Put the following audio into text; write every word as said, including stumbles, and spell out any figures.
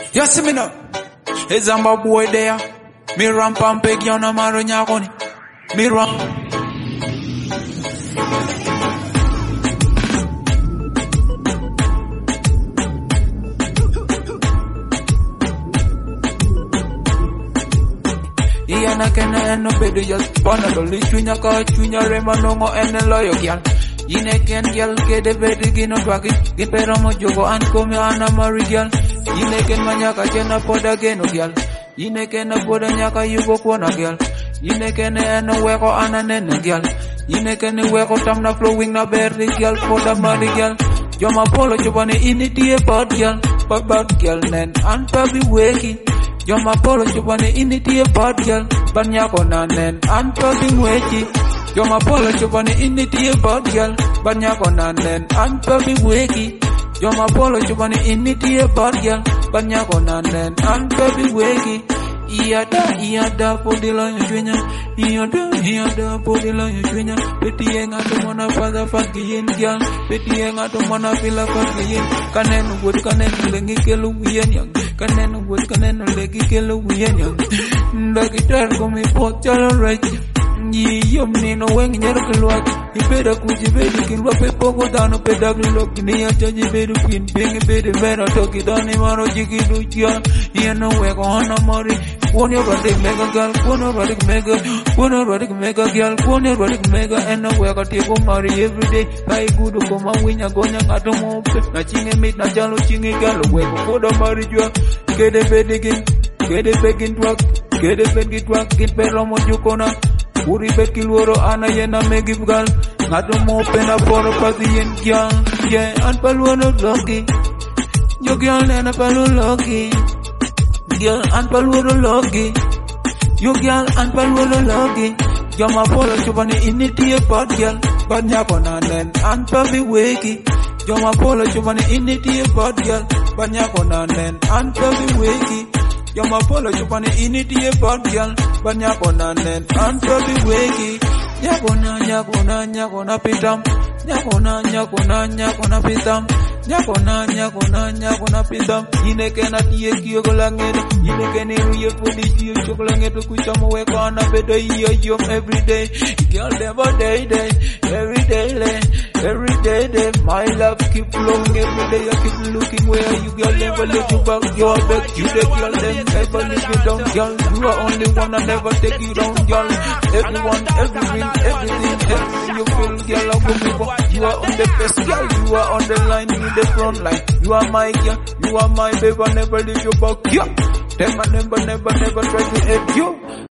You see me now? It's a boy there. Me ramp and peg you na maro nyakoni. Me ramp. Iyana kena eno pedo just pana doli chunya ka chunya rema nongo ene loyo gyal. Yine ken gyal kede bedi gino twagi. Gipero mo jogo an komi ana mari gyal. Yine ken manyaka chena poda geno gyal. Yine ken poda nyaka yugo kuona gyal. Yine ken eno weko ana nene gyal. Yine ken weko tamna flowing na berry gyal poda mari gyal. Joma polo chupane initi e bad gyal. Bad gyal nen anta bi weki. Joma polo chupane initi e bad girl, banyako na nen anto bingwechi. Joma polo chupane initi e bad girl, banyako na nen anto bingwechi. Joma polo chupane initi e bad girl, banyako na nen anto bingwechi. Iyada iyada podila yujwenya, iyada iyada podila yujwenya. Peti yenga to mona father fakiyin girl, peti yenga to mona fila fakiyin. Kanen wood kanen lengi kelu wiyen yang. Kanen wood kanen legi kelu wiyen yang. Lagi tar komi pot chalo right. Yi yom ni no weng nyero keluak. Ipeda kuji bedi kilwa pe pogo dano pedag lok. Ni acha jibedu pin pingi bedi mera toki dani maro jiki ducha. Iya no weko hana mari. One erotic mega girl, one erotic mega, one erotic mega girl, one erotic mega, and no weko tiko mari every day. Kai gudu koma winya gonya ngato mope. Na chinge meet na jalo chinge galo weko koda mari jua. Kede bedigin, kede begin twak, kede begin twak, kid pero mo jukona. Uri bet kilworo ana yena megib gal. Ngato mope na poro pati yen gyal. Yeah, and paluano loki. Yo gyal nena palu loki. Girl and paluoro logi. You girl and paluoro logi. Joma polo chupane initi e bad girl. Banyako na nen and pabi weki. Joma polo chupane initi e bad girl. Banyako na nen and pabi weki. Joma polo chupane initi e bad girl. Banyako na nen and pabi weki. Nyako na nyako na nyako na pitam. Nyako na nyako na nyako na pitam. Nyako na nyako na nyako na pitam. Yine kena tiye kiyo kolangere. Yine kene ruye pudi tiyo chokolangere. Kuchamo weko ana bedo iyo yom everyday. Girl never day day. Every day day. Every day day. My love keep flowing every day. I keep looking where you girl never let you back. You are back. You the girl them never let you down. Girl you are only one I never take you down. Girl everyone everything everything everything you feel girl I will be for. You are on the best girl. You are on the line in the front line. You are my girl. You are my baby. I never leave you back. Yeah. Them I never never never try to hate you.